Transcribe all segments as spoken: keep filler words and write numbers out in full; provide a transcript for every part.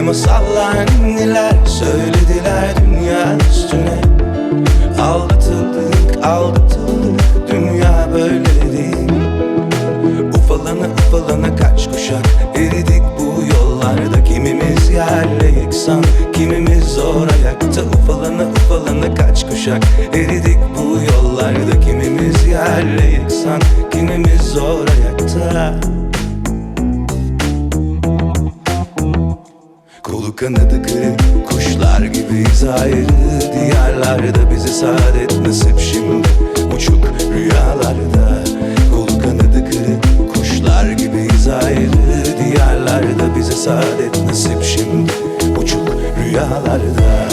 masallar neler söylediler dünya üstüne. Aldatıldık, aldatıldık, dünya böyle değil. Ufalana ufalana kaç kuşak eridik bu yollarda. Kimimiz yerle yeksan, kimimiz zor ayakta. Ufalana ufalana kaç kuşak eridik bu yollarda. Kimimiz yerle yeksan, kimimiz zor ayakta. Kolu kanadı kırık kuşlar gibiyiz ayrı diyarlarda. Bize saadet nasip şimdi uçuk rüyalarda. Kolu kanadı kırık kuşlar gibiyiz ayrı diyarlarda. Bize saadet nasip şimdi uçuk rüyalarda.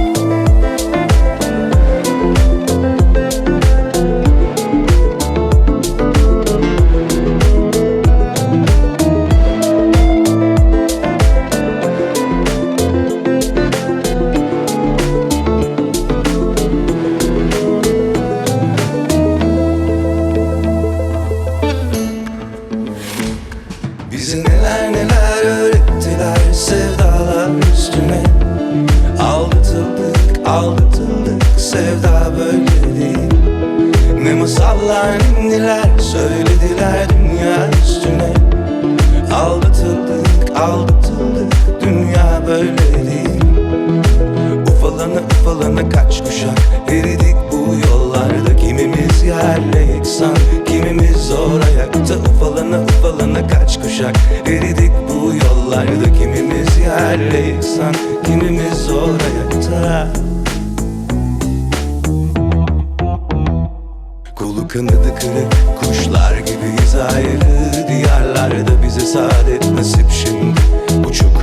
Bizi neler neler öğrettiler sevdalar üstüne. Aldatıldık, aldatıldık, sevda böyle değil. Ne masallar neler söylediler dünya üstüne. Aldatıldık, aldatıldık, dünya böyle değil. Ufalana ufalana kaç kuşak eridik bu yollarda. Kimimiz yerle yeksan, kimimiz zor ayakta. Ufalana ufalana kaç kuşak eridik bu yollarda. Kimimiz yerle yeksan, kimimiz zor ayakta. Kolu kanadı kırık kuşlar gibiyiz ayrı diyarlarda. Bize saadet nasip şimdi uçuk